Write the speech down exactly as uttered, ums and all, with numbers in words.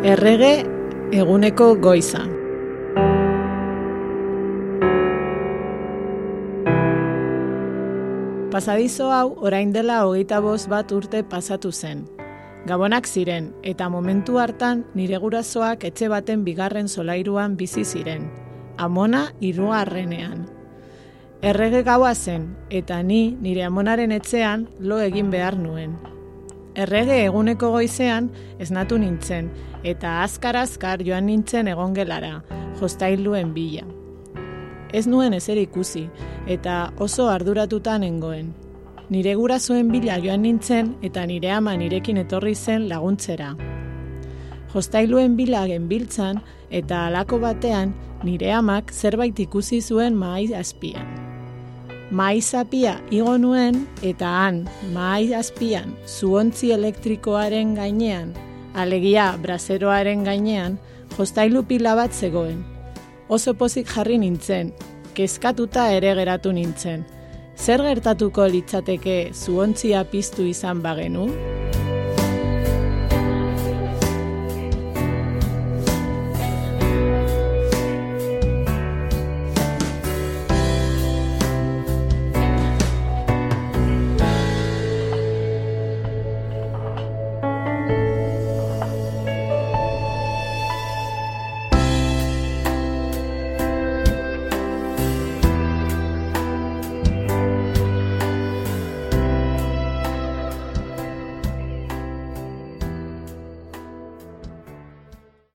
Errege eguneko goiza. Pasadizo hau orain dela hogeita bost bat urte pasatu zen. Gabonak ziren eta momentu hartan nire gurasoak etxe baten bigarren solairuan bizi ziren. Amona hirugarrenean. Errege gaua zen eta ni nire amonaren etxean lo egin behar nuen. Errege eguneko goizean esnatu nintzen eta azkar-azkar joan nintzen egongelara, jostailuen bila. Ez nuen ezer ikusi eta oso arduratuta nengoen. Nire gurasoen bila joan nintzen eta nire ama nirekin etorri zen laguntzera. Jostailuen bila genbiltzan eta halako batean nire amak zerbait ikusi zuen mahai azpian. Mahai zapia igo nuen eta han, mahai azpian, zuontzi elektrikoaren gainean, alegia braseroaren gainean, jostailu pila bat zegoen. Oso pozik jarri nintzen, kezkatuta ere geratu nintzen. Zer gertatuko litzateke zuontzia piztu izan bagenu?